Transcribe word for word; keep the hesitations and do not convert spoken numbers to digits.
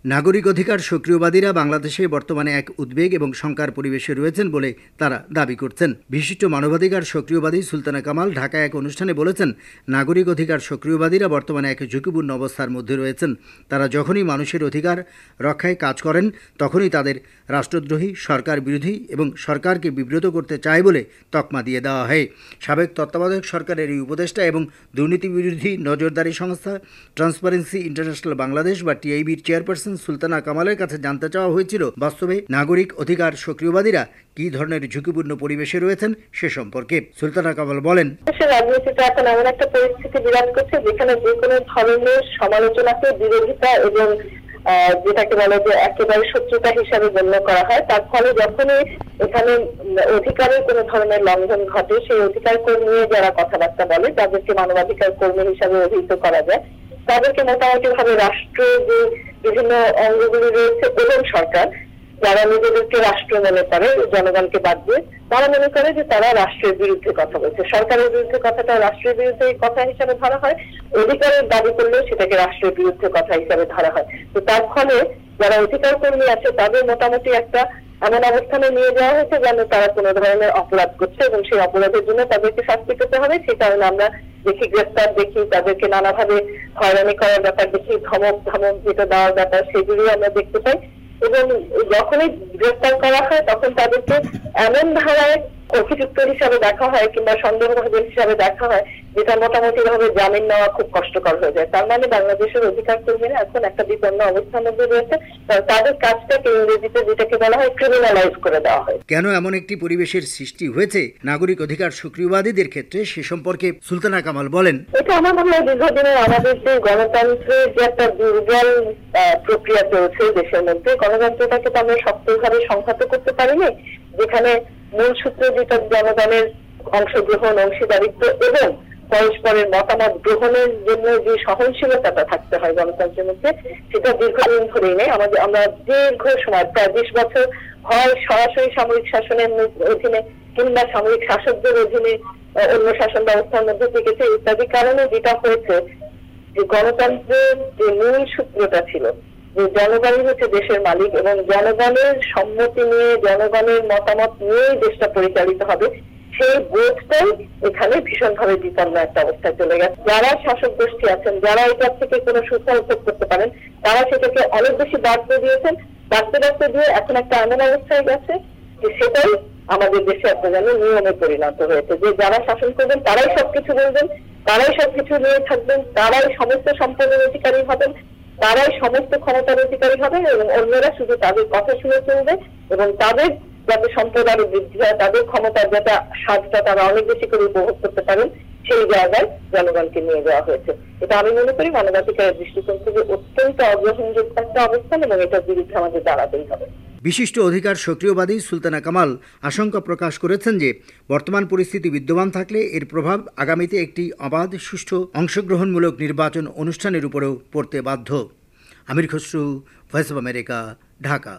নাগরিক অধিকার সক্রিয়বাদীরা বাংলাদেশে বর্তমানে এক উদ্বেগ এবং শঙ্কার পরিবেশে রয়েছেন বলে তারা দাবি করছেন। বিশিষ্ট মানবাধিকার সক্রিয়বাদী সুলতানা কামাল ঢাকায় এক অনুষ্ঠানে বলেছেন, নাগরিক অধিকার সক্রিয়বাদীরা বর্তমানে এক ঝুঁকিপূর্ণ অবস্থার মধ্যে রয়েছেন। তারা যখনই মানুষের অধিকার রক্ষায় কাজ করেন তখনই তাদের রাষ্ট্রদ্রোহী, সরকার বিরোধী এবং সরকারকে বিব্রত করতে চায় বলে তকমা দিয়ে দেওয়া হয়। সাবেক তত্ত্বাবধায়ক সরকারের এই উপদেষ্টা এবং দুর্নীতি বিরোধী নজরদারি সংস্থা ট্রান্সপারেন্সি ইন্টারন্যাশনাল বাংলাদেশ বা টিআইবির চেয়ারপারসন সুলতানা কামালের কাছে জানতে চাওয়া হয়েছিল, বাস্তবে নাগরিক অধিকার সক্রিয়বাদীরা কি ধরনের ঝুঁকিপূর্ণ পরিবেশে রয়েছেন সে সম্পর্কে। সুলতানা কামাল বলেন, রাজনীতিতে এখন এমন একটা পরিস্থিতি বিরাজ করছে যেখানে যে কোনো ধরনের সমালোচনাকে বিরোধিতা এবং যেটাকে বলে যে একেবারে শত্রুতা হিসাবে গণ্য করা হয়। তার ফলে যখনই এখানে অধিকারের কোনো ধরনের লঙ্ঘন ঘটে, সেই অধিকার কর্মী নিয়ে যারা কথাবার্তা বলে, যাদেরকে মানবাধিকার কর্মী হিসাবে অভিহিত করা যায়, তাদেরকে মোটামুটি ভাবে রাষ্ট্র যে বিভিন্ন অঙ্গগুলি রয়েছে এবং সরকার, যারা নিজেদেরকে রাষ্ট্র মনে করে জনগণকে বাদ দিয়ে, তারা মনে করে যে তারা রাষ্ট্রের বিরুদ্ধে কথা বলছে। সরকারের বিরুদ্ধে কথাটা রাষ্ট্রের বিরুদ্ধে কথা হিসাবে ধরা হয়, অধিকারের দাবি করলেও সেটাকে রাষ্ট্রের বিরুদ্ধে কথা হিসাবে ধরা হয়। তো তার ফলে যারা অধিকার কর্মী আছে তাদের মোটামুটি একটা এমন অবস্থানে নিয়ে যাওয়া হয়েছে যেন তারা কোনো ধরনের অপরাধ করছে এবং সেই অপরাধের জন্য তাদেরকে শাস্তি পেতে হবে। সে কারণে আমরা দেখি গ্রেফতার দেখি, তাদেরকে নানাভাবে হয়রানি করার ব্যাপার দেখি, ধমক ধমক যেটা দেওয়ার ব্যাপার সেগুলি আমরা দেখতে পাই। এবং যখনই গ্রেফতার করা হয় তখন তাদেরকে এমন ধারায় অভিযুক্ত হিসাবে দেখা হয় কিংবা সন্দেহভাজন হিসাবে দেখা হয় যেটা মোটামুটি ভাবে জামিন নেওয়া খুব কষ্টকর হয়ে যায়। তার মানে বাংলাদেশের অধিকার কর্মীরা এখন একটা বিপন্ন অবস্থার মধ্যে রয়েছে। তাদের কাজটাকে ইংরেজিতে যেটাকে বলা হয় ক্রিমিনালাইজ করে দেওয়া হয়। কেন এমন একটি পরিবেশের সৃষ্টি হয়েছে নাগরিক অধিকার সক্রিয়বাদীদের ক্ষেত্রে সে সম্পর্কে সুলতানা কামাল বলেন, এটা আমার মনে হয় দীর্ঘদিনের আমাদের যে গণতন্ত্রের যে একটা দুর্বল প্রক্রিয়া চলছে দেশের মধ্যে, গণতন্ত্রটাকে তো আমরা শক্তভাবে সংহত করতে পারিনি, যেখানে মূল সূত্র যেটা জনগণের অংশগ্রহণ, অংশীদারিত্ব এবং পরস্পরের মতামত গ্রহণের জন্য যে সহনশীলতাটা থাকতে হয় গণতন্ত্রের মধ্যে, সেটা দীর্ঘদিন ধরেই নেই। আমাদের আমরা দীর্ঘ সময় প্রায় বিশ বছর হয় সরাসরি সামরিক শাসনের অধীনে কিংবা সামরিক শাসকদের অধীনে অন্য শাসন ব্যবস্থার মধ্যে থেকেছে ইত্যাদি কারণে যেটা হয়েছে যে গণতন্ত্রের যে মূল সূত্রটা ছিল যে জনগণই হচ্ছে দেশের মালিক এবং জনগণের সম্মতি নিয়ে, জনগণের মতামত নিয়েই দেশটা পরিচালিত হবে, সেই বোধটাই এখানে ভীষণভাবে বিপন্ন একটা অবস্থায় চলে গেছে। যারা শাসক গোষ্ঠী আছেন, যারা এটার থেকে কোনো সুফল ভোগ করতে পারেন, তারা সেটাকে অনেক বেশি বাড়তে দিয়েছেন। বাড়তে বাড়তে দিয়ে এখন একটা এমন অবস্থায় গেছে যে সেটাই আমাদের দেশে একটা যেন নিয়মে পরিণত হয়েছে যে যারা শাসন করবেন তারাই সবকিছু বলবেন, তারাই সবকিছু নিয়ে থাকবেন, তারাই সমস্ত সম্পদের অধিকারী হবেন, তারাই সমস্ত ক্ষমতার অধিকারী হবে এবং অন্যরা শুধু তাদের কথা শুনে চলবে এবং তাদের যাতে সম্পদ আরো বৃদ্ধি হয়, তাদের ক্ষমতার যাতে স্বাদটা তারা অনেক বেশি করে উপভোগ করতে পারেন, সেই জায়গায় জনগণকে নিয়ে যাওয়া হয়েছে। এটা আমি মনে করি মানবাধিকারের দৃষ্টিকোণ থেকে অত্যন্ত অগ্রহণযোগ্য একটা অবস্থান এবং এটার বিরুদ্ধে আমাদের দাঁড়াতেই হবে। বিশিষ্ট অধিকার সক্রিয়বাদী সুলতানা কামাল আশঙ্কা প্রকাশ করেছেন যে বর্তমান পরিস্থিতি বিদ্যমান থাকলে এর প্রভাব আগামীতে একটি অবাধ, সুষ্ঠু, অংশগ্রহণমূলক নির্বাচন অনুষ্ঠানের উপরেও পড়তে বাধ্য। Amir Khasru, voice of America, Dhaka.